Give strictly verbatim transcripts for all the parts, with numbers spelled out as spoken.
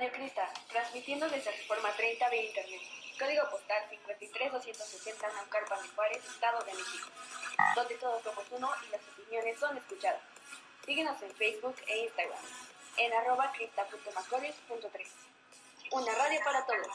Radio Crista, transmitiendo desde Reforma treinta de Internet. Código postal cincuenta y tres doscientos sesenta, Naucalpan de Juárez, Estado de México. Donde todos somos uno y las opiniones son escuchadas. Síguenos en Facebook e Instagram, en arroba crista punto macaulay punto tres. Una radio para todos.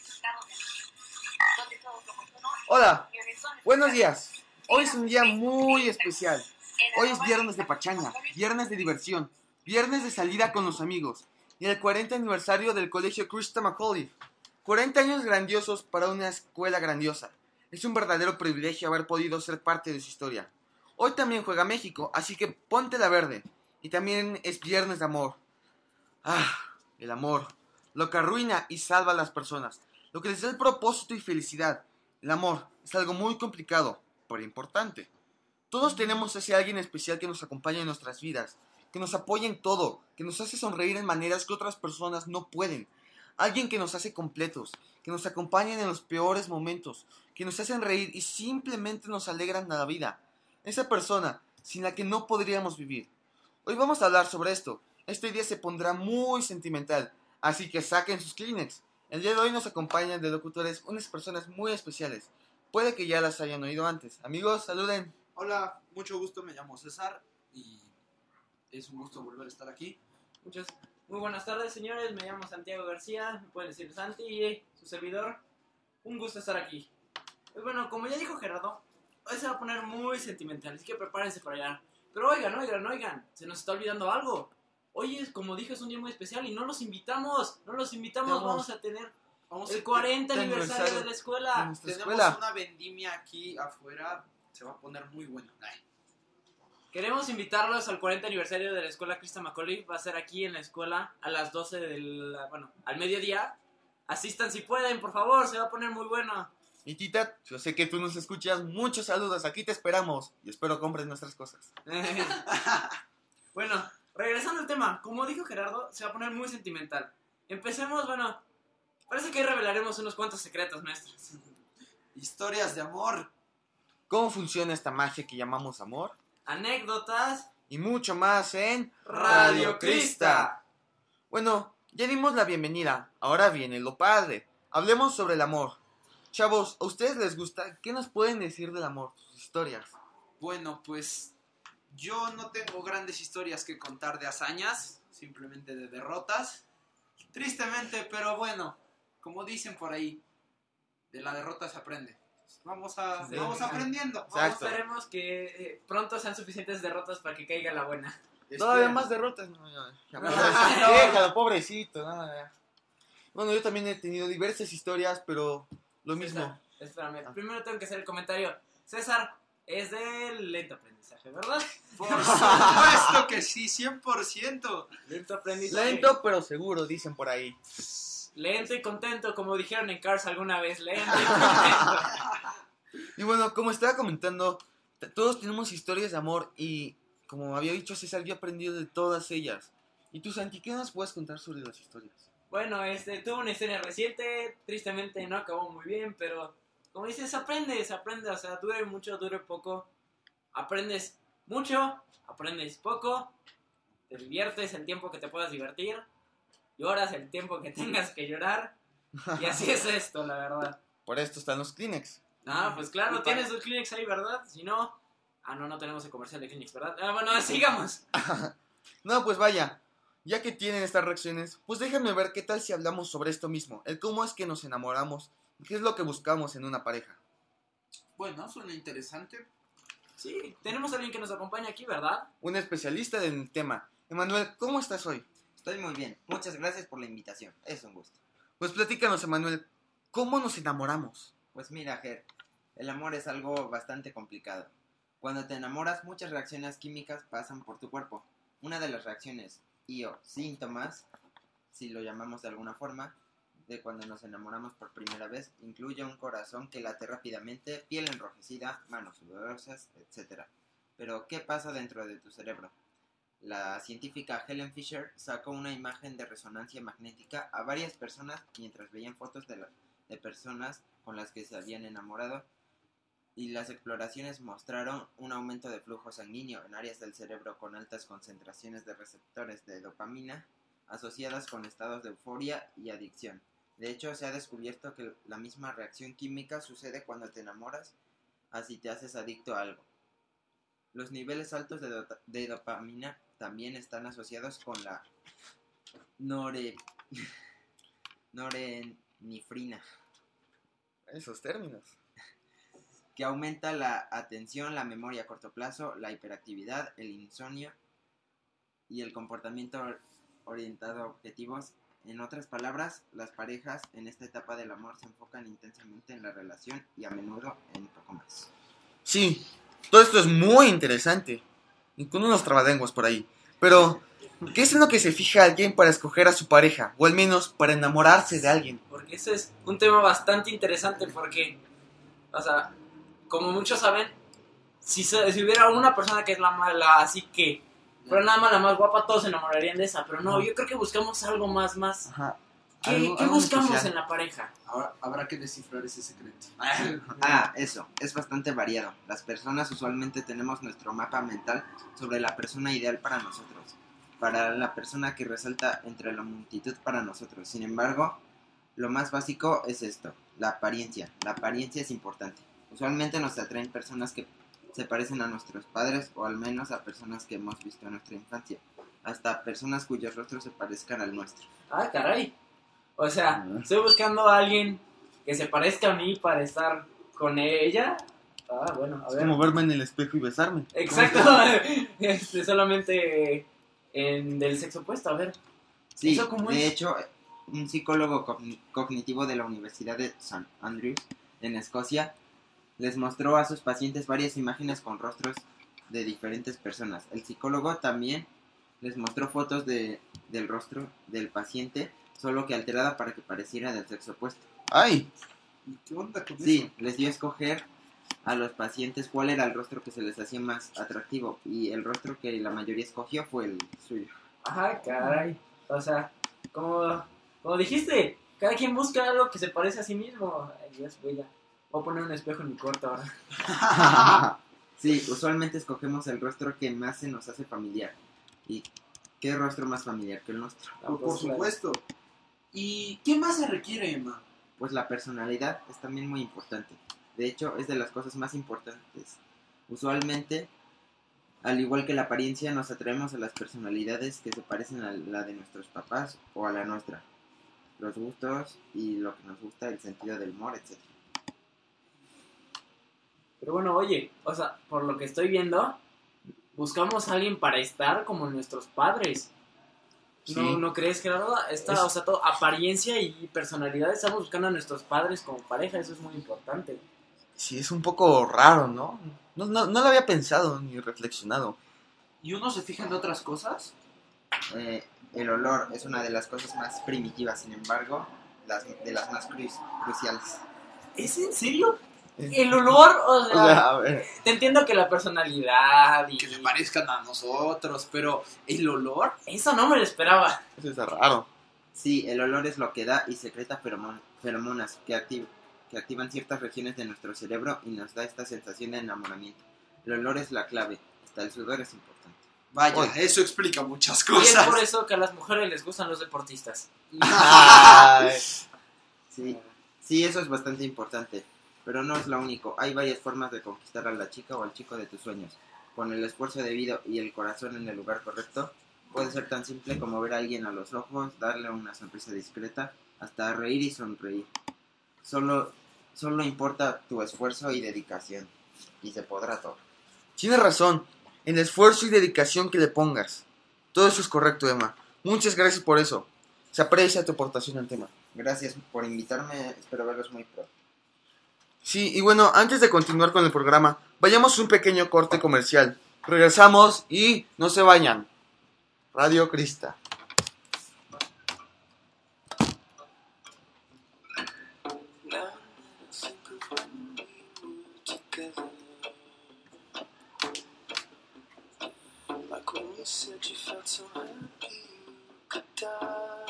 Hola, buenos días. Hoy es un día muy especial. Hoy es viernes de pachanga, viernes de diversión, viernes de salida con los amigos y el cuarenta aniversario del Colegio Crista Macaulay. cuarenta años grandiosos para una escuela grandiosa. Es un verdadero privilegio haber podido ser parte de su historia. Hoy también juega México, así que ponte la verde. Y también es viernes de amor. Ah, el amor. Lo que arruina y salva a las personas. Lo que les da el propósito y felicidad. El amor es algo muy complicado, pero importante. Todos tenemos ese alguien especial que nos acompaña en nuestras vidas, que nos apoya en todo, que nos hace sonreír en maneras que otras personas no pueden. Alguien que nos hace completos, que nos acompaña en los peores momentos, que nos hacen reír y simplemente nos alegran la vida. Esa persona sin la que no podríamos vivir. Hoy vamos a hablar sobre esto. Este día se pondrá muy sentimental, así que saquen sus Kleenex. El día de hoy nos acompañan de locutores unas personas muy especiales. Puede que ya las hayan oído antes. Amigos, saluden. Hola, mucho gusto, me llamo César y es un gusto volver a estar aquí. Muchas, muy buenas tardes, señores, me llamo Santiago García, me pueden decir Santi, y su servidor, un gusto estar aquí. Pues bueno, como ya dijo Gerardo, hoy se va a poner muy sentimental, así que prepárense para allá. Pero oigan, oigan, oigan, se nos está olvidando algo. Hoy, es, como dije, es un día muy especial y no los invitamos, no los invitamos, vamos, vamos a tener vamos el cuarenta a aniversario de la escuela. De Tenemos escuela. una vendimia aquí afuera, se va a poner muy bueno. Ay. Queremos invitarlos al cuarenta aniversario de la escuela Crista Macaulay. Va a ser aquí en la escuela a las doce del... bueno, al mediodía. Asistan si pueden, por favor, se va a poner muy bueno. Y Tita, yo sé que tú nos escuchas. Muchos saludos, aquí te esperamos. Y espero compres nuestras cosas. Bueno, regresando al tema. Como dijo Gerardo, se va a poner muy sentimental. Empecemos, bueno, parece que ahí revelaremos unos cuantos secretos, maestros. Historias de amor. ¿Cómo funciona esta magia que llamamos amor? Anécdotas y mucho más en Radio Crista. Bueno, ya dimos la bienvenida, ahora viene lo padre. Hablemos sobre el amor. Chavos, ¿a ustedes les gusta? ¿Qué nos pueden decir del amor? Sus historias. Bueno, pues yo no tengo grandes historias que contar de hazañas, simplemente de derrotas. Tristemente, pero bueno, como dicen por ahí, de la derrota se aprende. Vamos, a, Sí. vamos aprendiendo. Vamos, esperemos que eh, pronto sean suficientes derrotas para que caiga la buena. Todavía Espera. más derrotas. No, ya, ya, pobrecito, déjalo, pobrecito. No, ya. Bueno, yo también he tenido diversas historias, pero lo mismo. César, espérame, Ah. primero tengo que hacer el comentario. César, es del lento aprendizaje, ¿verdad? Por supuesto que sí, cien por ciento. Lento aprendizaje. Lento pero seguro, dicen por ahí. Lento y contento, como dijeron en Cars alguna vez. Lento y contento. Y bueno, como estaba comentando, t- todos tenemos historias de amor y, como había dicho César, yo he aprendido de todas ellas. Y tú, Santi, ¿qué nos puedes contar sobre las historias? Bueno, este, tuve una historia reciente, tristemente no acabó muy bien, pero como dices, aprendes, aprendes, o sea, dure mucho, dure poco, aprendes mucho, aprendes poco, te diviertes el tiempo que te puedas divertir, lloras el tiempo que tengas que llorar, y así es esto, la verdad. Por esto están los Kleenex. Ah, pues claro, Y tienes para- tus Kleenex ahí, ¿verdad? Si no... Ah, no, no tenemos el comercial de Kleenex, ¿verdad? Ah, bueno, sigamos. No, pues vaya, ya que tienen estas reacciones, pues déjenme ver qué tal si hablamos sobre esto mismo, el cómo es que nos enamoramos, y qué es lo que buscamos en una pareja. Bueno, suena interesante. Sí, tenemos a alguien que nos acompaña aquí, ¿verdad? Un especialista en el tema. Emanuel, ¿cómo estás hoy? Estoy muy bien. Muchas gracias por la invitación. Es un gusto. Pues platícanos, Emanuel, ¿cómo nos enamoramos? Pues mira, Ger, el amor es algo bastante complicado. Cuando te enamoras, muchas reacciones químicas pasan por tu cuerpo. Una de las reacciones y o síntomas, si lo llamamos de alguna forma, de cuando nos enamoramos por primera vez, incluye un corazón que late rápidamente, piel enrojecida, manos sudorosas, etcétera. Pero, ¿qué pasa dentro de tu cerebro? La científica Helen Fisher sacó una imagen de resonancia magnética a varias personas mientras veían fotos de, la, de personas con las que se habían enamorado, y las exploraciones mostraron un aumento de flujo sanguíneo en áreas del cerebro con altas concentraciones de receptores de dopamina, asociadas con estados de euforia y adicción. De hecho, se ha descubierto que la misma reacción química sucede cuando te enamoras, así te haces adicto a algo. Los niveles altos de, do- de dopamina también están asociados con la nore, norepinefrina, Esos términos. que aumenta la atención, la memoria a corto plazo, la hiperactividad, el insomnio y el comportamiento orientado a objetivos. En otras palabras, las parejas en esta etapa del amor se enfocan intensamente en la relación y a menudo en poco más. Sí, todo esto es muy interesante. Y con unos trabalenguas por ahí. Pero, ¿qué es en lo que se fija alguien para escoger a su pareja? O al menos para enamorarse de alguien. Porque ese es un tema bastante interesante porque, o sea, como muchos saben, si, se- si hubiera una persona que es la mala, así que fuera nada más la más guapa, todos se enamorarían de esa. Pero no, yo creo que buscamos algo más, más. Ajá. ¿Qué, Algo- ¿qué algo buscamos especial. en la pareja? Ahora habrá que descifrar ese secreto. Ah, eso, es bastante variado. Las personas usualmente tenemos nuestro mapa mental sobre la persona ideal para nosotros, para la persona que resalta entre la multitud para nosotros. Sin embargo, lo más básico es esto, la apariencia. La apariencia es importante. Usualmente nos atraen personas que se parecen a nuestros padres o al menos a personas que hemos visto en nuestra infancia, hasta personas cuyos rostros se parezcan al nuestro. Ah, caray. O sea, estoy buscando a alguien que se parezca a mí para estar con ella. Ah, bueno, a Es ver. como verme en el espejo y besarme. Exacto. Este, solamente en del sexo opuesto, a ver. Sí, ¿Eso cómo de es? hecho, un psicólogo cogn- cognitivo de la Universidad de Saint Andrews, en Escocia, les mostró a sus pacientes varias imágenes con rostros de diferentes personas. El psicólogo también les mostró fotos de, del rostro del paciente, solo que alterada para que pareciera del sexo opuesto. ¡Ay! ¿Y qué onda con Sí, eso? les dio a escoger a los pacientes cuál era el rostro que se les hacía más atractivo, y el rostro que la mayoría escogió fue el suyo. Ajá, caray. O sea, como, como dijiste, cada quien busca algo que se parece a sí mismo. Ay, Dios, voy a, voy a poner un espejo en mi cuarto ahora. Sí, usualmente escogemos el rostro que más se nos hace familiar. ¿Y qué rostro más familiar que el nuestro? No, Por, pues, por claro. supuesto. ¿Y qué más se requiere, Emma? Pues la personalidad es también muy importante. De hecho, es de las cosas más importantes. Usualmente, al igual que la apariencia, nos atraemos a las personalidades que se parecen a la de nuestros papás o a la nuestra. Los gustos y lo que nos gusta, el sentido del humor, etcétera. Pero bueno, oye, o sea, por lo que estoy viendo, buscamos a alguien para estar como nuestros padres. Sí. ¿No, ¿No crees, Gerardo? Esta, Es- O sea, todo, apariencia y personalidad, estamos buscando a nuestros padres como pareja, eso es muy importante. Sí, es un poco raro, ¿no? No, no, no lo había pensado ni reflexionado. ¿Y uno se fija en otras cosas? Eh, el olor es una de las cosas más primitivas, sin embargo, las, de las más cru- cruciales. ¿Es en serio? Es- El olor, o O sea, sea, a ver. te entiendo que la personalidad y Que se parezcan a nosotros, pero ¿el olor? eso no me lo esperaba. Eso está raro. Sí, el olor es lo que da y secreta feromon- feromonas que, activ- que activan ciertas regiones de nuestro cerebro y nos da esta sensación de enamoramiento. El olor es la clave, hasta el sudor es importante. Vaya, Oye. eso explica muchas Y es cosas. por eso que a las mujeres les gustan los deportistas. Ay. Sí, sí, eso es bastante importante, pero no es lo único. Hay varias formas de conquistar a la chica o al chico de tus sueños. Con el esfuerzo debido y el corazón en el lugar correcto, puede ser tan simple como ver a alguien a los ojos, darle una sonrisa discreta, hasta reír y sonreír. Solo, solo importa tu esfuerzo y dedicación, y se podrá todo. Tienes razón. El esfuerzo y dedicación que le pongas. Todo eso es correcto, Emma. Muchas gracias por eso. Se aprecia tu aportación al tema. Gracias por invitarme, espero verlos muy pronto. Sí, y bueno, antes de continuar con el programa, vayamos a un pequeño corte comercial. Regresamos y no se vayan. Radio Crista. Like when you said you felt so happy you could die.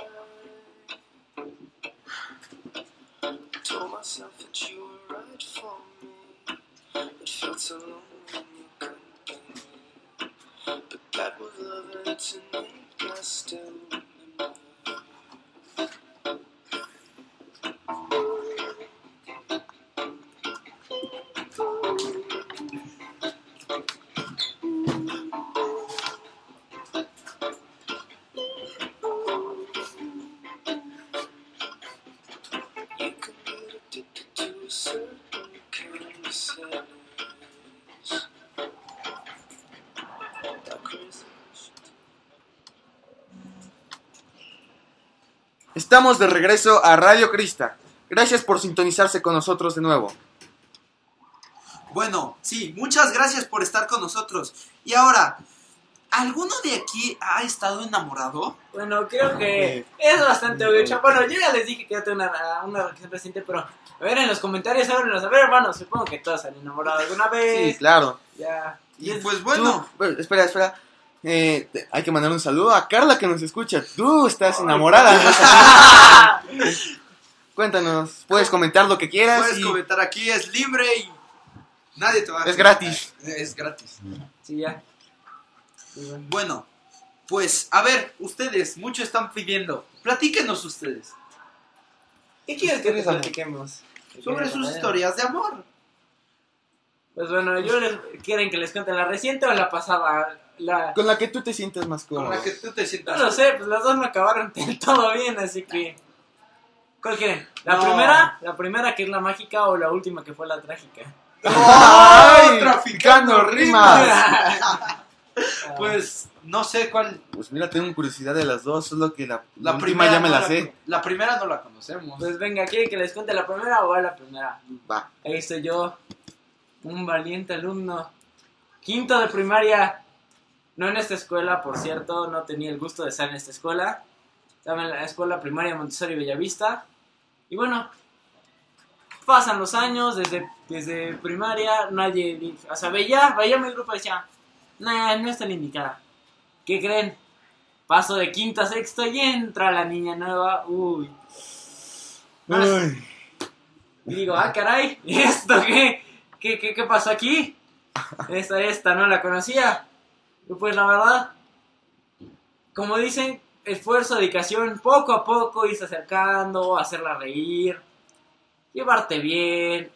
Told myself that you were right for me. It felt so long when you couldn't be. But that was love and tonight I still remember. Estamos de regreso a Radio Crista. Gracias por sintonizarse con nosotros de nuevo. Bueno, sí, muchas gracias por estar con nosotros. Y ahora, ¿alguno de aquí ha estado enamorado? Bueno, creo que es bastante obvio. cha- Bueno, yo ya les dije que yo tengo una, una relación reciente, pero a ver en los comentarios, ábrenos. A ver, hermanos, supongo que todos se han enamorado alguna vez. Sí, claro. Ya. Y es- pues bueno, Tú- bueno, espera, espera. Eh, te- hay que mandar un saludo a Carla que nos escucha. Tú estás enamorada. Cuéntanos, puedes comentar lo que quieras. puedes y comentar aquí, es libre y nadie te va a... Es gratis. Es gratis. Sí, ya. Sí, bueno. Bueno, pues, a ver, ustedes, muchos están pidiendo. Platíquenos ustedes ¿Qué quieres que te Historias de amor. platiquemos? sobre sus historias de amor. Pues bueno, yo les, ¿quieren que les cuente la reciente o la pasada? La, Con la que tú te sientas más Con cómodo. la que tú te no sientas. lo sé, pues las dos me acabaron del todo bien, así que... ¿Cuál quieren? ¿La No. primera? ¿La primera que es la mágica o la última que fue la trágica? ¡Ay! Traficando rimas! Pues, no sé cuál. Pues mira, tengo curiosidad de las dos, solo que la, La última primera ya me no la sé. La primera no la conocemos. Pues venga, ¿quieren que les cuente la primera o va la primera? Va. Ahí estoy yo, un valiente alumno, quinto de primaria, no en esta escuela, por cierto, no tenía el gusto de estar en esta escuela, estaba en la escuela primaria Montessori Bellavista, y bueno, pasan los años, desde, desde primaria, nadie, o sea, veía, veía mi grupo y decía, nah, no es tan indicada, ¿qué creen? Paso de quinto a sexto y entra la niña nueva, uy, no es- Uy. y digo, ah, caray, ¿y esto qué? ¿Qué, qué, qué pasó aquí? Esta, esta no la conocía. Y pues la verdad, como dicen, esfuerzo, dedicación, poco a poco irse acercando, hacerla reír, llevarte bien.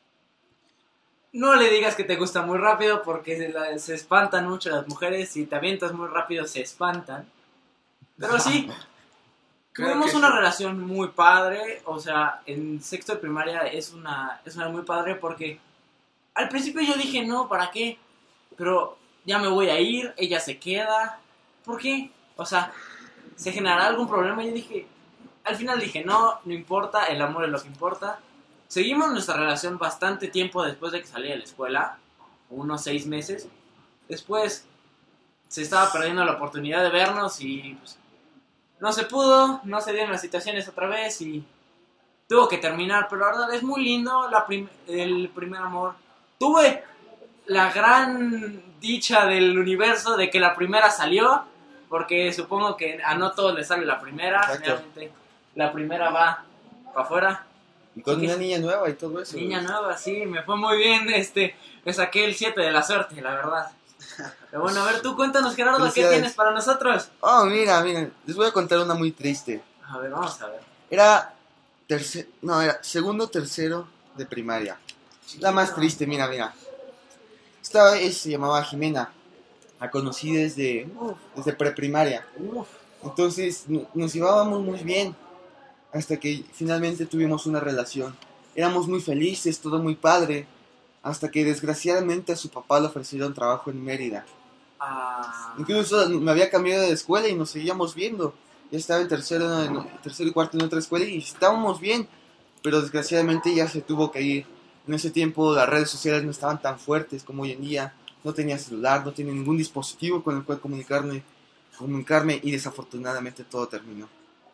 No le digas que te gusta muy rápido porque se, la- se espantan mucho las mujeres. Si te avientas muy rápido se espantan. Pero sí, Creo tuvimos que una sí. relación muy padre, o sea, en sexto de primaria es una, es una muy padre porque al principio yo dije, no, ¿para qué? Pero ya me voy a ir, ella se queda, ¿por qué? O sea, ¿se generará algún problema? Yo dije, al final dije, no, no importa, el amor es lo que importa. Seguimos nuestra relación bastante tiempo después de que salí de la escuela, unos seis meses. Después se estaba perdiendo la oportunidad de vernos y pues, no se pudo, no se dieron las situaciones otra vez y tuvo que terminar, pero la verdad es muy lindo la prim- el primer amor. Tuve la gran dicha del universo de que la primera salió, porque supongo que a no todos les sale la primera, Exacto. generalmente la primera va para afuera. Y con Sí, una sí. niña nueva y todo eso. Niña nueva, sí, me fue muy bien, este, me saqué el siete de la suerte, la verdad. Pero bueno, a ver, tú cuéntanos, Gerardo, ¿qué Felicidades. tienes para nosotros? Oh, mira, mira. Les voy a contar una muy triste. A ver, vamos a ver. Era tercer, no, era segundo, tercero de primaria. La más triste, mira, mira. Esta vez se llamaba Jimena. La conocí desde, uf, desde preprimaria. Uf, Entonces no- nos llevábamos muy bien. Hasta que finalmente tuvimos una relación. Éramos muy felices, todo muy padre. Hasta que desgraciadamente a su papá le ofrecieron trabajo en Mérida. ah, Incluso me había cambiado de escuela y nos seguíamos viendo. Ya estaba en tercero, en tercero y cuarto en otra escuela y estábamos bien. Pero desgraciadamente ya se tuvo que ir. En ese tiempo las redes sociales no estaban tan fuertes como hoy en día. No tenía celular, no tenía ningún dispositivo con el cual comunicarme, comunicarme y desafortunadamente todo terminó.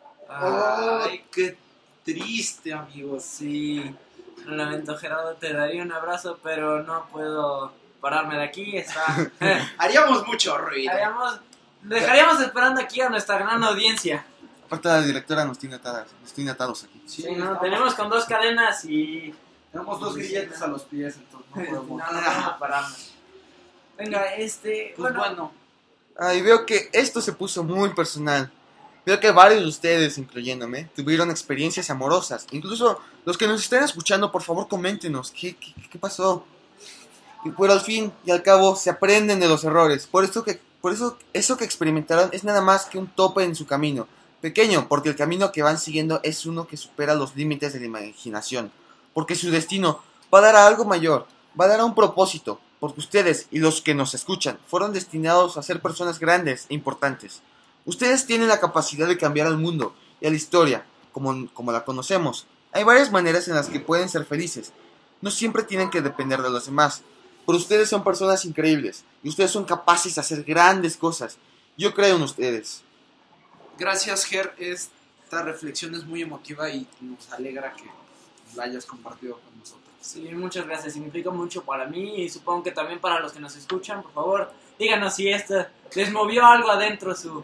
Ay, qué triste, amigos. sí, lo lamento, Gerardo, te daría un abrazo, pero no puedo pararme de aquí, está... Haríamos mucho ruido. Haríamos- dejaríamos esperando aquí a nuestra gran audiencia. Aparte la directora nos tiene atadas, nos tiene atados aquí. Sí, Sí, ¿no? estamos- Tenemos con dos cadenas y... Tenemos dos grilletes a los pies, entonces no No, no podemos. podemos pararnos. Venga, este... Pues bueno, bueno, Ay, veo que esto se puso muy personal. Veo que varios de ustedes, incluyéndome, tuvieron experiencias amorosas. Incluso los que nos estén escuchando, por favor, coméntenos. ¿Qué, qué, qué pasó? Y pero al fin y al cabo se aprenden de los errores. Por eso que, por eso eso que experimentaron es nada más que un tope en su camino. Pequeño, porque el camino que van siguiendo es uno que supera los límites de la imaginación. Porque su destino va a dar a algo mayor, va a dar a un propósito. Porque ustedes y los que nos escuchan fueron destinados a ser personas grandes e importantes. Ustedes tienen la capacidad de cambiar al mundo y a la historia, como, como la conocemos. Hay varias maneras en las que pueden ser felices. No siempre tienen que depender de los demás. Pero ustedes son personas increíbles y ustedes son capaces de hacer grandes cosas. Yo creo en ustedes. Gracias, Ger. Esta reflexión es muy emotiva y nos alegra que la hayas compartido con nosotros. Sí, muchas gracias. Significa mucho para mí y supongo que también para los que nos escuchan. Por favor, díganos si esto les movió algo adentro su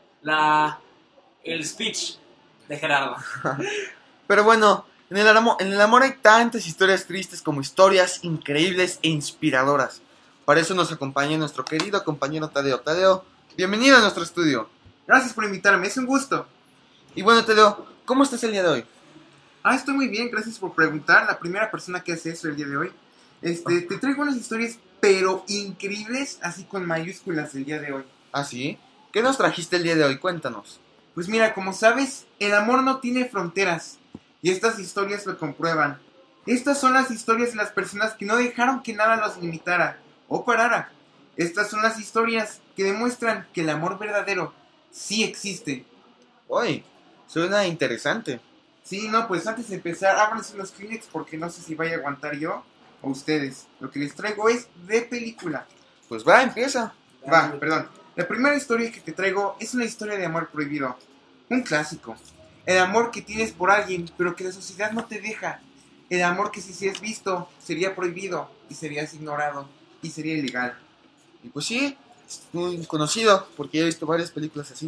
la el speech de Gerardo. Pero bueno, en el, amor, en el amor hay tantas historias tristes como historias increíbles e inspiradoras. Para eso nos acompaña nuestro querido compañero Tadeo. Tadeo, bienvenido a nuestro estudio. Gracias por invitarme, es un gusto. Y bueno, Tadeo, ¿cómo estás el día de hoy? Ah, estoy muy bien, gracias por preguntar. La primera persona que hace eso el día de hoy. Este, te traigo unas historias, pero increíbles, así con mayúsculas el día de hoy. ¿Ah, sí? ¿Qué nos trajiste el día de hoy? Cuéntanos. Pues mira, como sabes, el amor no tiene fronteras. Y estas historias lo comprueban. Estas son las historias de las personas que no dejaron que nada los limitara o parara. Estas son las historias que demuestran que el amor verdadero sí existe. Uy, suena interesante. Sí, no, pues antes de empezar, ábranse los Kleenex porque no sé si vaya a aguantar yo o ustedes. Lo que les traigo es de película. Pues va, empieza. Va, perdón. La primera historia que te traigo es una historia de amor prohibido. Un clásico. El amor que tienes por alguien, pero que la sociedad no te deja. El amor que si se es visto, sería prohibido y serías ignorado y sería ilegal. Y pues sí, es muy conocido porque he visto varias películas así.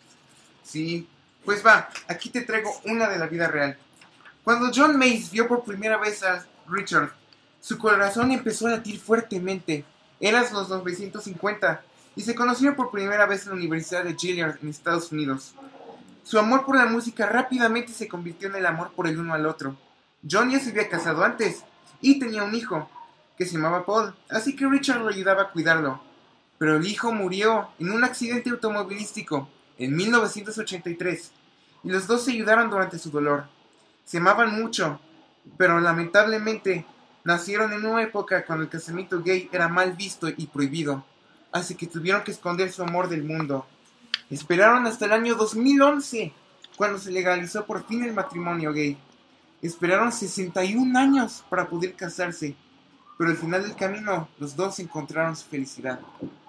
Sí, pues va, aquí te traigo una de la vida real. Cuando John Mace vio por primera vez a Richard, su corazón empezó a latir fuertemente. Eran los novecientos cincuenta y se conocieron por primera vez en la Universidad de Juilliard en Estados Unidos. Su amor por la música rápidamente se convirtió en el amor por el uno al otro. John ya se había casado antes y tenía un hijo que se llamaba Paul, así que Richard lo ayudaba a cuidarlo. Pero el hijo murió en un accidente automovilístico en mil novecientos ochenta y tres y los dos se ayudaron durante su dolor. Se amaban mucho, pero lamentablemente nacieron en una época cuando el casamiento gay era mal visto y prohibido, así que tuvieron que esconder su amor del mundo. Esperaron hasta el año dos mil once, cuando se legalizó por fin el matrimonio gay. Esperaron sesenta y un años para poder casarse, pero al final del camino los dos encontraron su felicidad.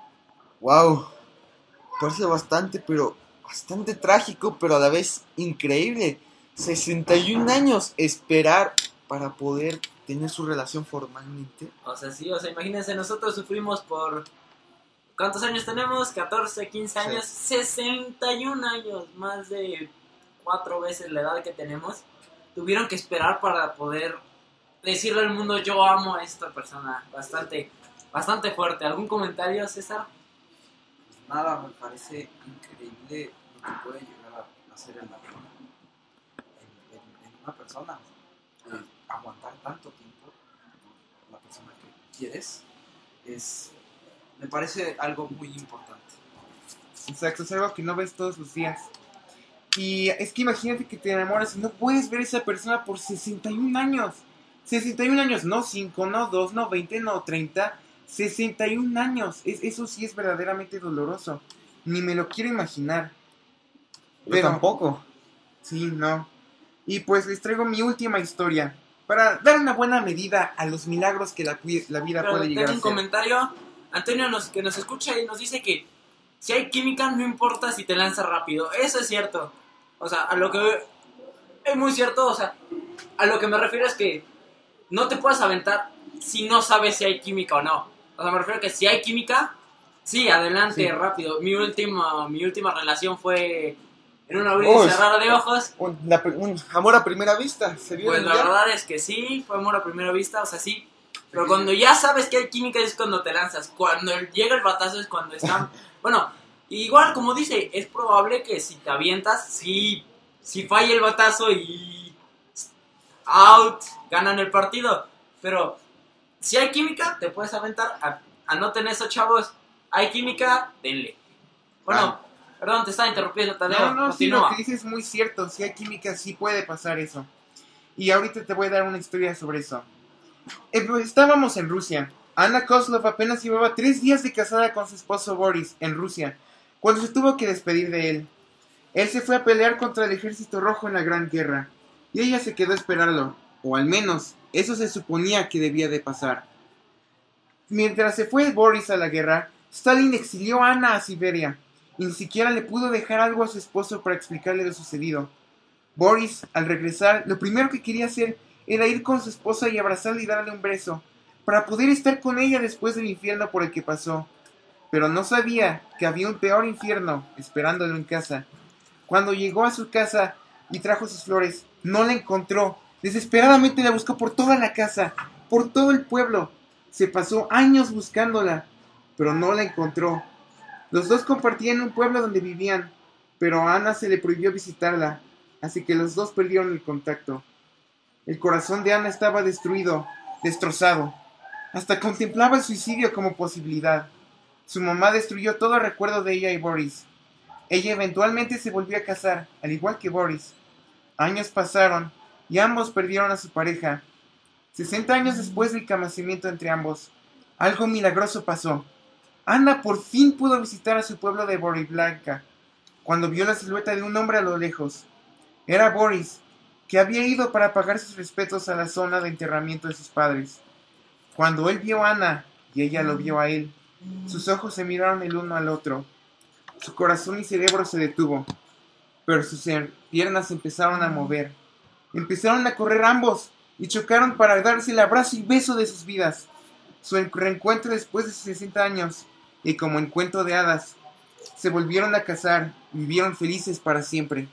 Wow, parece bastante, pero bastante trágico, pero a la vez increíble. sesenta y un años esperar para poder tener su relación formalmente. O sea, sí, o sea, imagínense, nosotros sufrimos por... ¿Cuántos años tenemos? catorce, quince años, sí. sesenta y un años, más de cuatro veces la edad que tenemos. Tuvieron que esperar para poder decirle al mundo, yo amo a esta persona. Bastante, bastante fuerte. ¿Algún comentario, César? Pues nada, me parece increíble lo que puede llegar a hacer el amor en, en, en una persona. Eh, aguantar tanto tiempo por la persona que quieres es... me parece algo muy importante. Exacto, es algo que no ves todos los días. Y es que imagínate que te enamoras y no puedes ver a esa persona por sesenta y un años. sesenta y un años, no cinco, no dos, no veinte, no treinta. sesenta y un años. Es, eso sí es verdaderamente doloroso. Ni me lo quiero imaginar. Yo Pero tampoco. Sí, no. Y pues les traigo mi última historia. Para dar una buena medida a los milagros que la, la vida Pero puede llegar a tengo un ser. comentario. Antonio nos, que nos escucha y nos dice que si hay química no importa si te lanzas rápido. Eso es cierto. O sea, a lo que... es muy cierto, o sea, a lo que me refiero es que no te puedes aventar si no sabes si hay química o no. O sea, me refiero a que si hay química, sí, adelante, Sí. rápido. Mi última, mi última relación fue en un abrir y Uy, cerrar de ojos. Un, la, un amor a primera vista. ¿Se vio Pues en la el día? verdad es que sí, fue amor a primera vista, o sea, sí. Pero cuando ya sabes que hay química es cuando te lanzas. Cuando llega el batazo es cuando están... Bueno, igual como dice, es probable que si te avientas, si, si falla el batazo y... out, ganan el partido. Pero si hay química, te puedes aventar. A, anoten eso, chavos. Hay química, denle. Bueno, Ah. perdón, te estaba interrumpiendo, Tadeo. No, no, sí, lo Continúa. que dices es muy cierto. Si hay química, sí puede pasar eso. Y ahorita te voy a dar una historia sobre eso. Eh, pues, estábamos en Rusia. Anna Kozlov apenas llevaba tres días de casada con su esposo Boris en Rusia, cuando se tuvo que despedir de él. Él se fue a pelear contra el ejército rojo en la Gran Guerra, y ella se quedó a esperarlo, o al menos eso se suponía que debía de pasar. Mientras se fue Boris a la guerra, Stalin exilió a Ana a Siberia, y ni siquiera le pudo dejar algo a su esposo para explicarle lo sucedido. Boris, al regresar, lo primero que quería hacer era ir con su esposa y abrazarla y darle un beso, para poder estar con ella después del infierno por el que pasó. Pero no sabía que había un peor infierno esperándolo en casa. Cuando llegó a su casa y trajo sus flores, no la encontró. Desesperadamente la buscó por toda la casa, por todo el pueblo. Se pasó años buscándola, pero no la encontró. Los dos compartían un pueblo donde vivían, pero a Ana se le prohibió visitarla, así que los dos perdieron el contacto. El corazón de Ana estaba destruido, destrozado. Hasta contemplaba el suicidio como posibilidad. Su mamá destruyó todo recuerdo de ella y Boris. Ella eventualmente se volvió a casar, al igual que Boris. Años pasaron y ambos perdieron a su pareja. sesenta años después del casamiento entre ambos, algo milagroso pasó. Ana por fin pudo visitar a su pueblo de Boriblanka, cuando vio la silueta de un hombre a lo lejos. Era Boris, que había ido para pagar sus respetos a la zona de enterramiento de sus padres. Cuando él vio a Ana y ella lo vio a él, sus ojos se miraron el uno al otro. Su corazón y cerebro se detuvo, pero sus piernas empezaron a mover. Empezaron a correr ambos y chocaron para darse el abrazo y beso de sus vidas. Su reencuentro después de sesenta años, y como en cuento de hadas, se volvieron a casar y vivieron felices para siempre.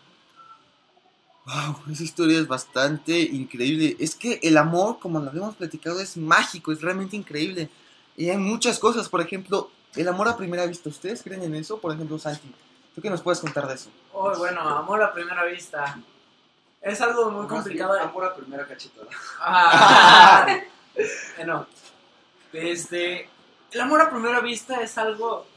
Wow, esa historia es bastante increíble. Es que el amor, como lo habíamos platicado, es mágico, es realmente increíble. Y hay muchas cosas, por ejemplo, el amor a primera vista. ¿Ustedes creen en eso? Por ejemplo, Santi, ¿tú qué nos puedes contar de eso? Oh, bueno, amor a primera vista. Es algo muy complicado. Bien, amor a primera cachetada. Ah, bueno, este, el amor a primera vista es algo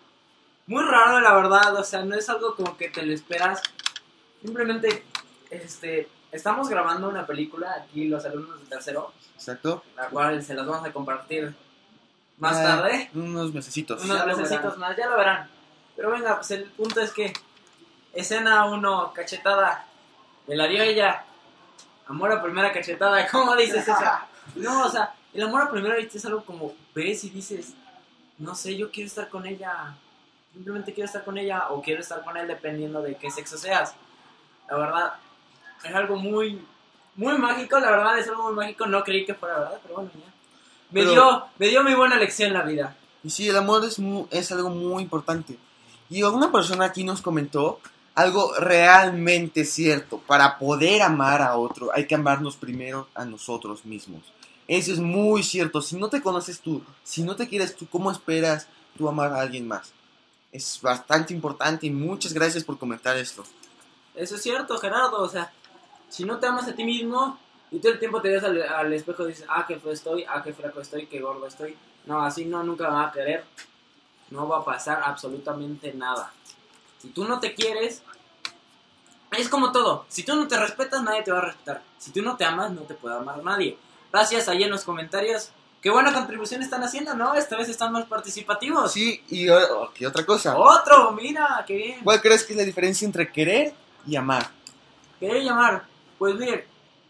muy raro, la verdad. O sea, no es algo como que te lo esperas. Simplemente, este, estamos grabando una película aquí los alumnos de tercero. Exacto. La cual se las vamos a compartir más Ah, tarde. Unos mesecitos. Unos Ya lo mesecitos verán. más, ya lo verán. Pero venga, pues el punto es que escena uno, cachetada. Me la dio ella. Amor a primera cachetada. ¿Cómo dices eso? No, o sea, el amor a primera vista es algo como ves y dices, no sé, yo quiero estar con ella. Simplemente quiero estar con ella o quiero estar con él dependiendo de qué sexo seas. La verdad, es algo muy, muy mágico. La verdad, es algo muy mágico. No creí que fuera verdad, pero bueno, ya. Me, Pero- dio, me dio mi buena lección en la vida. Y sí, el amor es, mu- es algo muy importante. Y una persona aquí nos comentó algo realmente cierto. Para poder amar a otro, hay que amarnos primero a nosotros mismos. Eso es muy cierto. Si no te conoces tú, si no te quieres tú, ¿cómo esperas tú amar a alguien más? Es bastante importante y muchas gracias por comentar esto. Eso es cierto, Gerardo. O sea, si no te amas a ti mismo y todo el tiempo te ves al, al espejo y dices, ah, qué feo estoy, ah, qué flaco estoy, qué gordo estoy. No, así no, nunca me va a querer. No va a pasar absolutamente nada. Si tú no te quieres, es como todo. Si tú no te respetas, nadie te va a respetar. Si tú no te amas, no te puede amar nadie. Gracias ahí en los comentarios. Qué buena contribución están haciendo, ¿no? Esta vez están más participativos. Sí, y oh, ¿qué otra cosa? Otro, mira, qué bien. ¿Cuál crees que es la diferencia entre querer y amar? Querer llamar, pues bien,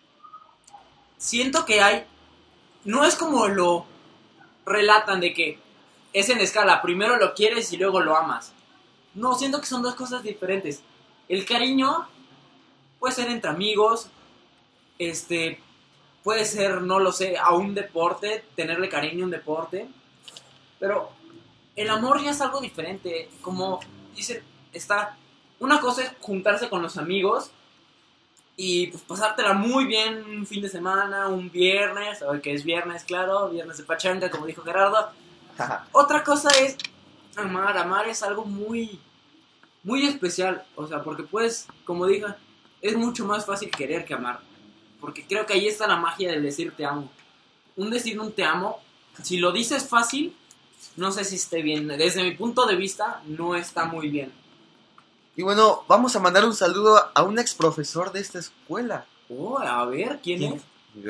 siento que hay, no es como lo relatan de que es en escala, primero lo quieres y luego lo amas. No, siento que son dos cosas diferentes. El cariño puede ser entre amigos, este, puede ser, no lo sé, a un deporte, tenerle cariño a un deporte, pero el amor ya es algo diferente. Como dicen, está, una cosa es juntarse con los amigos y pues pasártela muy bien un fin de semana, un viernes, hoy que es viernes, claro, viernes de pachanga, como dijo Gerardo. Otra cosa es amar, amar es algo muy, muy especial, o sea, porque pues, como dije, es mucho más fácil querer que amar, porque creo que ahí está la magia del decir te amo. Un decir un te amo, si lo dices fácil, no sé si esté bien, desde mi punto de vista, no está muy bien. Y bueno, vamos a mandar un saludo a un ex profesor de esta escuela. Oh, a ver, ¿quién ¿Quién? es?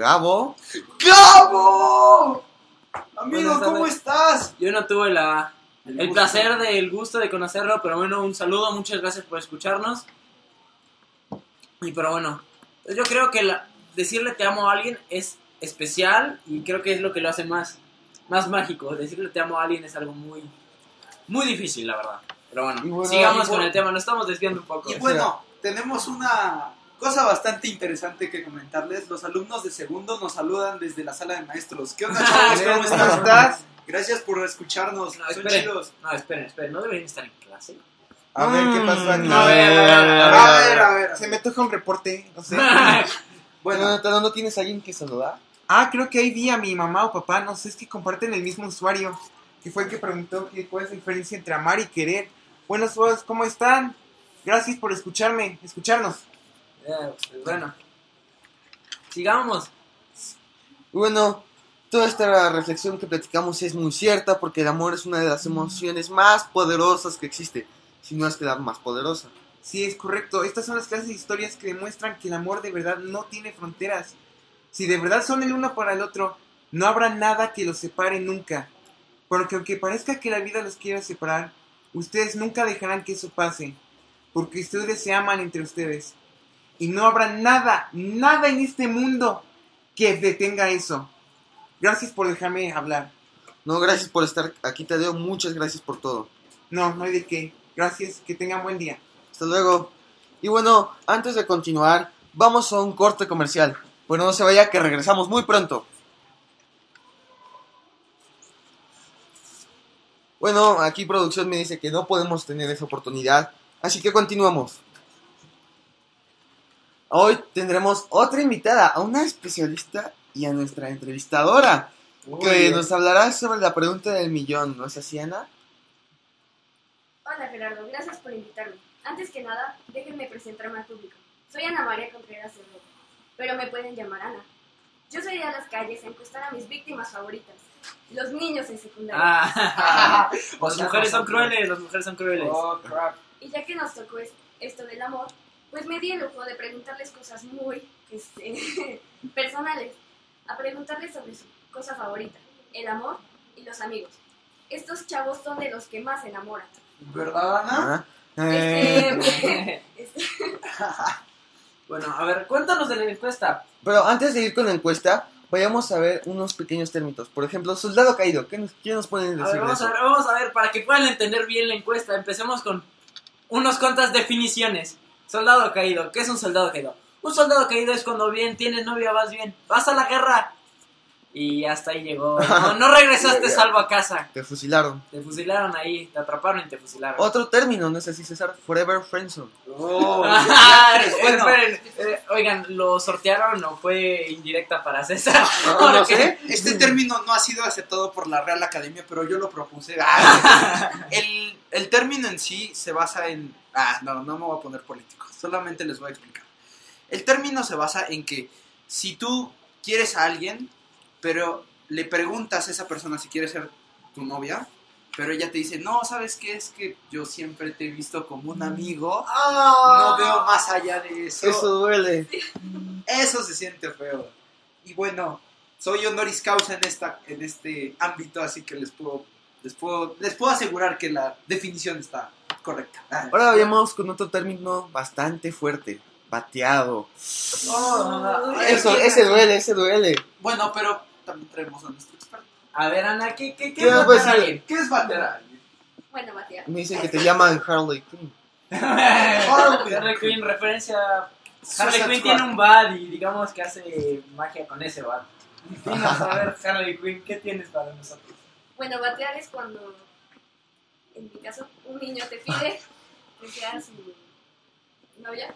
Gabo. ¡Gabo! Amigo, Buenas ¿cómo tardes. estás? Yo no tuve la, el placer del gusto de conocerlo, pero bueno, un saludo, muchas gracias por escucharnos. Y pero bueno, yo creo que la, decirle te amo a alguien es especial y creo que es lo que lo hace más, más mágico. Decirle te amo a alguien es algo muy, muy difícil, la verdad. Pero bueno, bueno sigamos y con bueno, el tema, nos estamos desviando un poco. Y bueno, tenemos una cosa bastante interesante que comentarles. Los alumnos de segundo nos saludan desde la sala de maestros. ¿Qué onda, chavos? ¿Cómo estás? estás? Gracias por escucharnos. No, Son esperen, chidos. no, esperen, esperen, ¿no deberían estar en clase? A ver, ¿qué pasó aquí? Mm, a ver, a ver, a ver, A ver, a ver. Se me toca un reporte, no sé. Bueno, Bueno, ¿no tienes a alguien que saludar? Ah, creo que ahí vi a mi mamá o papá, no sé, es que comparten el mismo usuario, que fue el que preguntó que cuál es la diferencia entre amar y querer. Buenos días, ¿cómo están? Gracias por escucharme, escucharnos. Ya, pues, bueno, sigamos. Bueno, toda esta reflexión que platicamos es muy cierta porque el amor es una de las emociones más poderosas que existe, si no es que la más poderosa. Sí, es correcto. Estas son las clases de historias que demuestran que el amor de verdad no tiene fronteras. Si de verdad son el uno para el otro, no habrá nada que los separe nunca. Porque aunque parezca que la vida los quiera separar, ustedes nunca dejarán que eso pase. Porque ustedes se aman entre ustedes. Y no habrá nada, nada en este mundo que detenga eso. Gracias por dejarme hablar. No, gracias por estar aquí, Tadeo, muchas gracias por todo. No, no hay de qué. Gracias, que tengan buen día. Hasta luego. Y bueno, antes de continuar, vamos a un corte comercial. Bueno, no se vaya, que regresamos muy pronto. Bueno, aquí producción me dice que no podemos tener esa oportunidad, así que continuamos. Hoy tendremos otra invitada, a una especialista y a nuestra entrevistadora, que nos hablará sobre la pregunta del millón, ¿no es así, Ana? Hola Gerardo, gracias por invitarme. Antes que nada, déjenme presentarme al público. Soy Ana María Contreras Cerrero, pero me pueden llamar Ana. Yo soy a las calles a encuestar a mis víctimas favoritas, los niños en secundaria. Ah, las mujeres son crueles, las mujeres son crueles. oh, crap. Y ya que nos tocó es- esto del amor, pues me di el lujo de preguntarles cosas muy este, personales, a preguntarles sobre su cosa favorita, el amor y los amigos. Estos chavos son de los que más se enamoran. ¿Verdad, Ana? Ah, eh, Este, este, Bueno, a ver, cuéntanos de la encuesta. Pero antes de ir con la encuesta, vayamos a ver unos pequeños términos. Por ejemplo, soldado caído, ¿qué nos, qué nos pueden A decir ver, de vamos eso? a ver, vamos a ver, para que puedan entender bien la encuesta, empecemos con unas cuantas definiciones. Soldado caído, ¿qué es un soldado caído? Un soldado caído es cuando bien tienes novia, vas bien, vas a la guerra. Y hasta ahí llegó. No, no regresaste salvo a casa. Te fusilaron. Te fusilaron ahí, te atraparon y te fusilaron. Otro término, ¿no es así, César? Forever Friendzone. Oh, Ah, bueno. esperen, eh, oigan, ¿lo sortearon o fue indirecta para César? No, no sé. Este término no ha sido aceptado por la Real Academia, pero yo lo propuse. Ah, el, el término en sí se basa en... Ah, no, no me voy a poner político. Solamente les voy a explicar. El término se basa en que si tú quieres a alguien, pero le preguntas a esa persona si quiere ser tu novia, pero ella te dice, no, ¿sabes qué? Es que yo siempre te he visto como un amigo. No veo más allá de eso. Eso duele. Eso se siente feo. Y bueno, soy honoris causa en esta en este ámbito, así que les puedo les puedo les puedo asegurar que la definición está correcta. Ah. Ahora vayamos con otro término bastante fuerte. Bateado. Oh, Eso, ese duele, ese duele. Bueno, pero también traemos a nuestro experto. A ver, Ana, ¿qué, qué, qué ¿Qué es me batear puedes a decir? alguien? ¿Qué es bater a alguien? bueno, Matías. Me dicen que te llaman Harley Quinn. Harley Quinn, referencia. Harley Suicide Quinn Squad. tiene un bad y digamos que hace magia con ese bad. Dinos, a ver, Harley Quinn, ¿qué tienes para nosotros? Bueno, batear es cuando, en mi caso, un niño te pide que seas su novia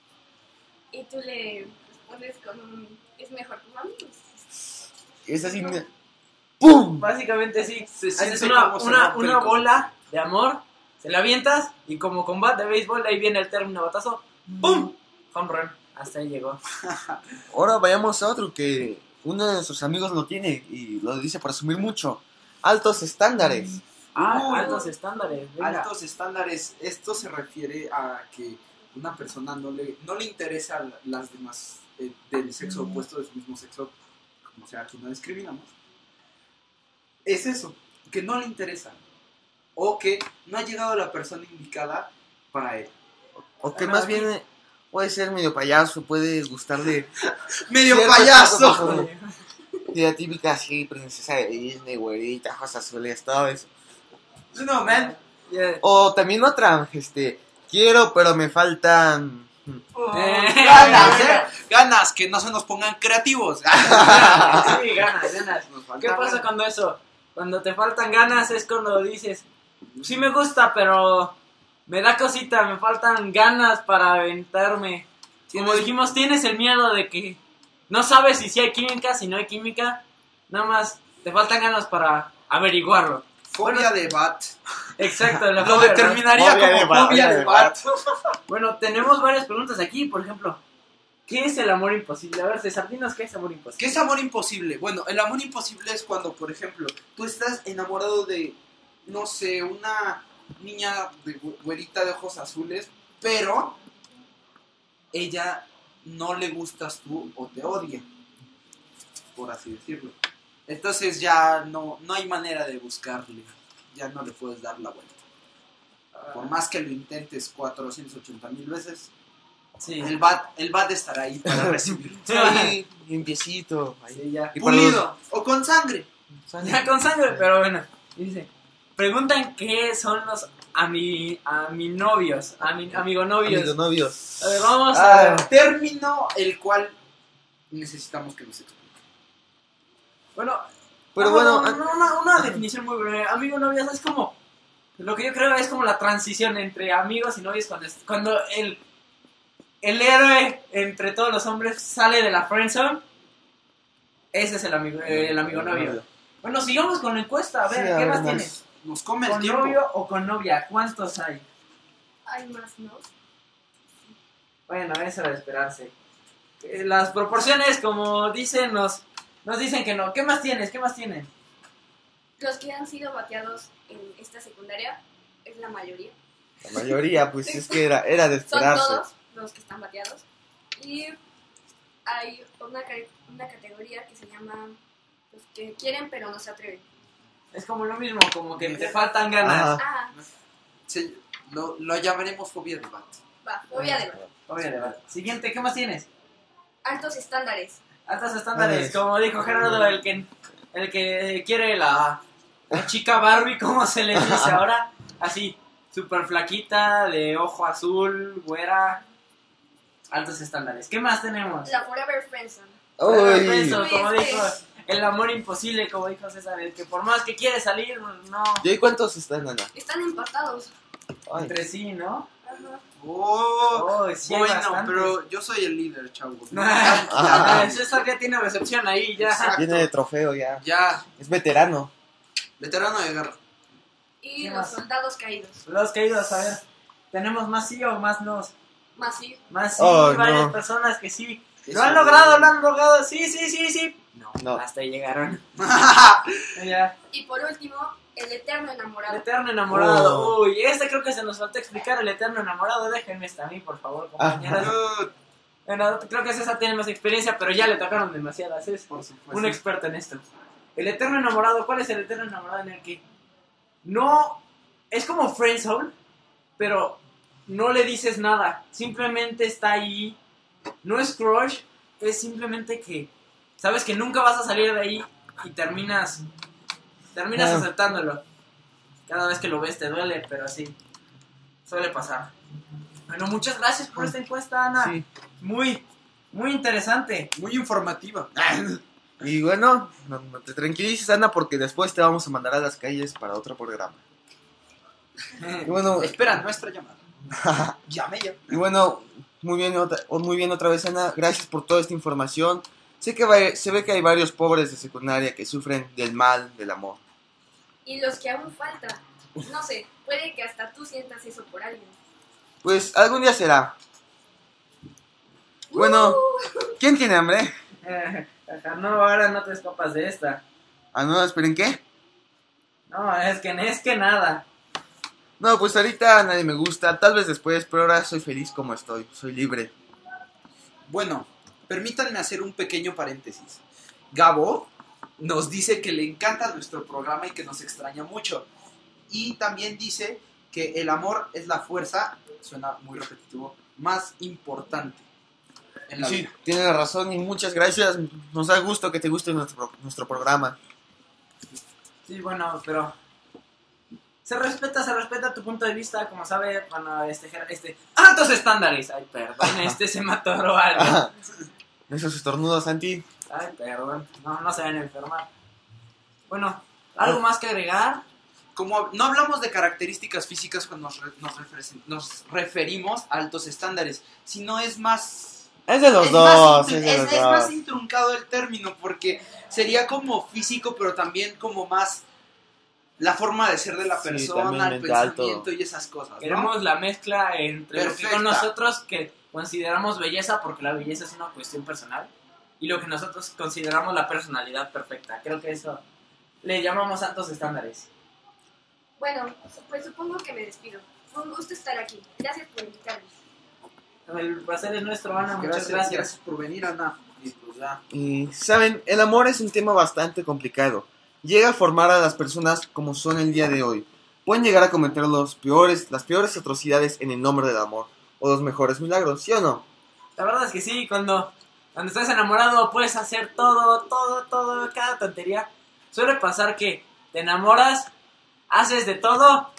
y tú le respondes con un, es mejor como amigos. Es así. ¡Pum! Básicamente sí, Se haces siente una, como se una, rompe el una corazón. bola de amor, se la avientas y como combate de béisbol, ahí viene el término batazo, ¡pum! Home run, hasta ahí llegó. Ahora vayamos a otro que uno de nuestros amigos lo tiene y lo dice por asumir mucho. Altos estándares. Ah, Uy. altos estándares, venga. Altos estándares. Esto se refiere a que una persona no le no le interesa a las demás eh, del sexo opuesto, de su mismo sexo, como sea, aquí no discriminamos. Es eso, que no le interesa. o que no ha llegado la persona indicada para él. O que Ajá, más sí. bien eh, puede ser medio payaso, puede gustarle. ¡Medio ciertas payaso! cosas, como la típica así, princesa de Disney, güerita, ojos azules, todo eso. No, man. Yeah. O también otra, este, quiero, pero me faltan. Eh, Ganas, ¿eh? Ganas, que no se nos pongan creativos. Sí, ganas, ganas. Nos falta ¿Qué pasa ganas. cuando eso? Cuando te faltan ganas es cuando dices, sí me gusta, pero me da cosita, me faltan ganas para aventarme. Como Tienes- dijimos, tienes el miedo de que no sabes si sí hay química, si no hay química, nada más te faltan ganas para averiguarlo. Fobia de bat. Exacto, la Lo fobia, ¿no? determinaría Fobia de como bat, fobia fobia de de bat. Bueno, tenemos varias preguntas aquí, por ejemplo, ¿qué es el amor imposible? A ver, César, dinos qué es amor imposible. ¿Qué es amor imposible? Bueno, el amor imposible es cuando, por ejemplo, tú estás enamorado de, no sé, una niña de gü- güerita de ojos azules, pero ella no le gustas tú o te odia, por así decirlo. Entonces ya no, no hay manera de buscarle, ya no le puedes dar la vuelta. Por más que lo intentes cuatrocientas ochenta mil veces, Sí, el bat, el bat estará ahí para recibirlo. Ahí, limpiecito. Ahí. sí, ya. Y para Pulido o con sangre. Ya con sangre, pero bueno. Dice, preguntan qué son los ami, aminovios, ami, amigonovios. Amigos novios. A ver, vamos Ah. a ver. Término el cual necesitamos que nos explique. Bueno, Pero ah, bueno, una, una, una definición muy breve. Amigo novios es como, lo que yo creo es como la transición entre amigos y novios cuando, es- cuando el, el héroe entre todos los hombres sale de la friendzone. Ese es el amigo, eh, el amigo novio. Bueno, sigamos con la encuesta. A ver, Sí, a ¿qué ver, más más. tienes? Nos come el ¿Con tiempo. novio o con novia? ¿Cuántos hay? Hay más, ¿no? Bueno, eso era de esperarse. Eh, Las proporciones, como dicen, nos, nos dicen que no. ¿Qué más tienes? ¿Qué más tienen? Los que han sido bateados en esta secundaria es la mayoría. La mayoría, pues es que era, era de Son esperarse. todos los que están bateados. Y hay una, ca- una categoría que se llama los que quieren pero no se atreven. Es como lo mismo, como que te faltan ganas. Ajá. Ah, Se- lo, lo llamaremos fobia de bat. va, fobia de Obvio, vale. Siguiente, ¿qué más tienes? altos estándares. Altos estándares, Vale. como dijo Gerardo, el que, el que quiere la, la chica Barbie, ¿cómo se le dice ahora? Así, súper flaquita, de ojo azul, güera. Altos estándares. ¿Qué más tenemos? La Forever Friendzone. Uy, Eso, como Este. dijo, el amor imposible, como dijo César, el que por más que quiere salir, no, ¿y ahí cuántos están, Ana? Están empatados. Ay, entre sí, ¿no? Ajá. Oh, Oh, sí hay bueno, bastantes. pero yo soy el líder, chavos. ¿no? Ah, César ya tiene recepción ahí, ya. Exacto. viene de trofeo ya. Ya, Es veterano. veterano de guerra. Y ¿Qué los más? soldados caídos. Los caídos, a ver, ¿tenemos más sí o más no? Más sí. Más sí, Oh, varias no. personas que sí. Eso Lo han no. logrado, lo han logrado, sí, sí, sí, sí. No, No. hasta ahí llegaron. Ya. Y por último, el eterno El enamorado. eterno enamorado. Oh. Uy, este creo que se nos faltó explicar, el eterno enamorado. Déjenme esta a mí, por favor, compañeras. Dude, Bueno, creo que César tiene más experiencia, pero ya le tocaron demasiadas. Es por supuesto. un experto en esto. El eterno enamorado, ¿cuál es el eterno enamorado en el que no es como friendzone, pero no le dices nada, simplemente está ahí, no es crush, es simplemente que sabes que nunca vas a salir de ahí y terminas terminas Ah. aceptándolo. Cada vez que lo ves te duele, pero sí, suele pasar. Bueno, muchas gracias por esta encuesta, Ana. Sí. Muy, muy interesante. Muy informativa. Y bueno, no, no te tranquilices, Ana, porque después te vamos a mandar a las calles para otro programa. Y bueno, Espera, nuestra llamada. Llame ya. y bueno, muy bien, otra, muy bien otra vez, Ana. Gracias por toda esta información. Sé que va- se ve que hay varios pobres de secundaria que sufren del mal del amor. Y los que aún faltan. No sé, puede que hasta tú sientas eso por alguien. Pues algún día será. Bueno, ¿quién tiene hambre? Eh, ajá, no, ahora no te escapas de esta. Ah, no, esperen, ¿qué? No, es que, es que nada. No, pues ahorita nadie me gusta, tal vez después, pero ahora soy feliz como estoy, soy libre. Bueno, permítanme hacer un pequeño paréntesis. Gabo nos dice que le encanta nuestro programa y que nos extraña mucho. y también dice que el amor es la fuerza, suena muy repetitivo, más importante en la Sí, vida. tienes razón y muchas gracias. Nos da gusto que te guste nuestro, nuestro programa. Sí, bueno, pero se respeta, se respeta tu punto de vista, como sabe, bueno, este, este, altos estándares. Ay, perdón, este se mató algo. Esos estornudos, Santi. Ay, perdón, no, no se van a enfermar. Bueno, ¿algo más que agregar? Como no hablamos de características físicas cuando nos, re- nos, refre- nos referimos a altos estándares, sino es más... Es de los es dos, más, es intru- de es- los es dos. más intruncado el término, porque sería como físico, pero también como más la forma de ser de la Sí, persona, también el mente pensamiento alto. y esas cosas, ¿no? Queremos la mezcla entre lo que Perfecta. con nosotros que consideramos belleza, porque la belleza es una cuestión personal, y lo que nosotros consideramos la personalidad perfecta. Creo que eso le llamamos altos estándares. Bueno, pues supongo que me despido. Fue un gusto estar aquí. Gracias por invitarme. El placer es nuestro, Ana, muchas Gracias, gracias. gracias por venir, Ana. Y pues ya. Y, saben, el amor es un tema bastante complicado. Llega a formar a las personas como son el día de hoy. Pueden llegar a cometer los peores, las peores atrocidades en el nombre del amor. O los mejores milagros, ¿sí o no? La verdad es que sí, cuando, cuando estás enamorado puedes hacer todo, todo, todo, cada tontería. Suele pasar que te enamoras, haces de todo.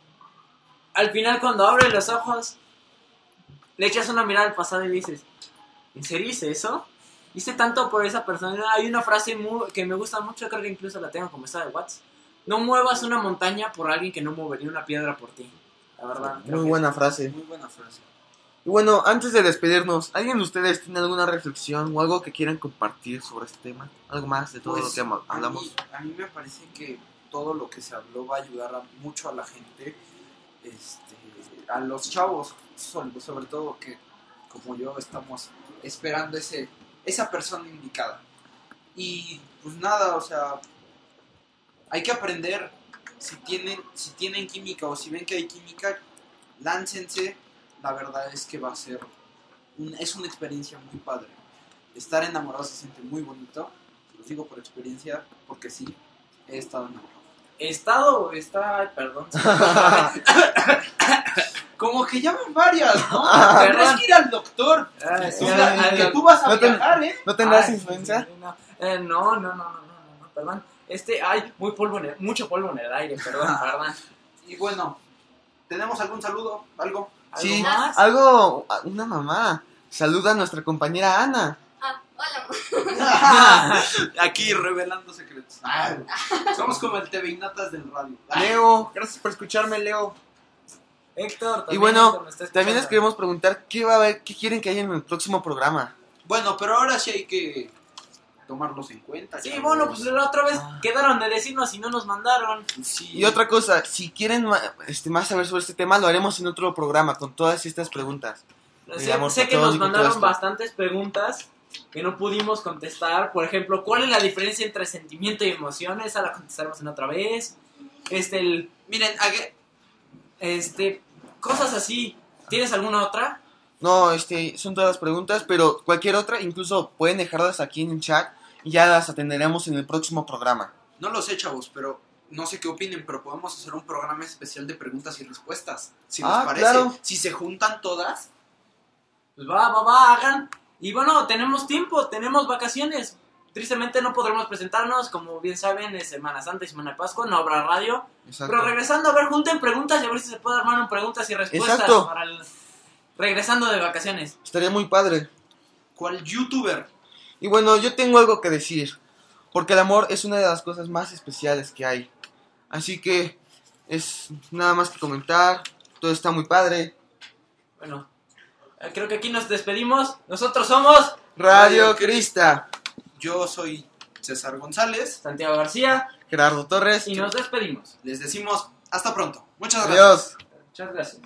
Al final, cuando abres los ojos, le echas una mirada al pasado y dices, ¿en serio hice eso? Hice tanto por esa persona. Hay una frase muy, que me gusta mucho, creo que incluso la tengo como esta de WhatsApp. No muevas una montaña por alguien que no movería una piedra por ti. La verdad. creo Muy que buena frase. Muy buena frase. Y bueno, antes de despedirnos, ¿alguien de ustedes tiene alguna reflexión o algo que quieran compartir sobre este tema? ¿Algo más de todo Pues, lo que ama- a hablamos? mí, a mí me parece que todo lo que se habló va a ayudar a- mucho a la gente, este, a los chavos, sobre, sobre todo que como yo estamos esperando ese esa persona indicada. Y pues nada, o sea, hay que aprender. Si tienen, si tienen química o si ven que hay química, láncense. La verdad es que va a ser un- es una experiencia muy padre. Estar enamorado se siente muy bonito. Se los digo por experiencia, porque sí, he estado enamorado. Estado está, ay, perdón. Como que llaman varias, ¿no? Ah, Tendrás perdón. que ir al doctor. Ah, sí, Tú- ah, al- que al- tú vas a no te- viajar, ¿eh? ¿No tendrás Ay, influencia? sí, sí, no. Eh, no, no, no, no, no, no, no, perdón. Este, ay, muy polvo en el- mucho polvo en el aire, perdón, perdón. Y bueno, ¿tenemos algún saludo? ¿Algo? ¿Algo Sí, más? algo, una mamá. Saluda a nuestra compañera Ana. Ah, hola. Aquí revelando secretos. Somos como el T V y Natas del radio. Leo, gracias por escucharme, Leo. Héctor, Y también, bueno, Héctor, me está también les escuchando. queremos preguntar qué va a haber, qué quieren que haya en el próximo programa. Bueno, pero ahora sí hay que tomarlos en cuenta. Sí, chavos. bueno, pues la otra vez quedaron de decirnos y no nos mandaron. Sí. Y otra cosa, si quieren ma- este, más saber sobre este tema, lo haremos en otro programa con todas estas preguntas. El Sé, amor sé que nos platónico, todo mandaron esto. bastantes preguntas que no pudimos contestar. Por ejemplo, ¿cuál es la diferencia entre sentimiento y emoción? Esa la contestaremos en otra vez. Este, el, Miren, hague- este, cosas así. ¿Tienes alguna otra? No, este, son todas las preguntas, pero cualquier otra, incluso pueden dejarlas aquí en el chat y ya las atenderemos en el próximo programa. no lo sé, chavos, pero no sé qué opinen, pero podemos hacer un programa especial de preguntas y respuestas. Si les Ah, parece. claro. Si se juntan todas. Pues va, va, va, hagan. Y bueno, tenemos tiempo, tenemos vacaciones. Tristemente no podremos presentarnos, como bien saben, es Semana Santa y Semana de Pascua, no habrá radio. Exacto. Pero regresando, a ver, junten preguntas y a ver si se puede armar un preguntas y respuestas Exacto. para el... regresando de vacaciones. Estaría muy padre. ¿Cuál youtuber? Y bueno, yo tengo algo que decir, porque el amor es una de las cosas más especiales que hay. Así que es nada más que comentar, todo está muy padre. Bueno, eh, creo que aquí nos despedimos. Nosotros somos Radio Crista, Yo soy César González. Santiago García Gerardo Torres, y nos despedimos. Les decimos hasta pronto. Muchas gracias. adiós. Muchas gracias.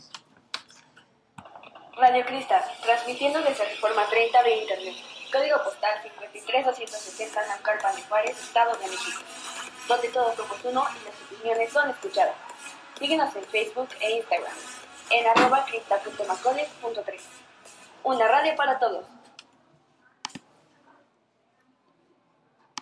Radio Cristal, transmitiendo desde Reforma treinta de Internet. Código postal cincuenta y tres doscientos sesenta, Naucalpan de Juárez, Estado de México. Donde todos somos uno y las opiniones son escuchadas. Síguenos en Facebook e Instagram. En arroba crista punto macaulay punto tres. Una radio para todos.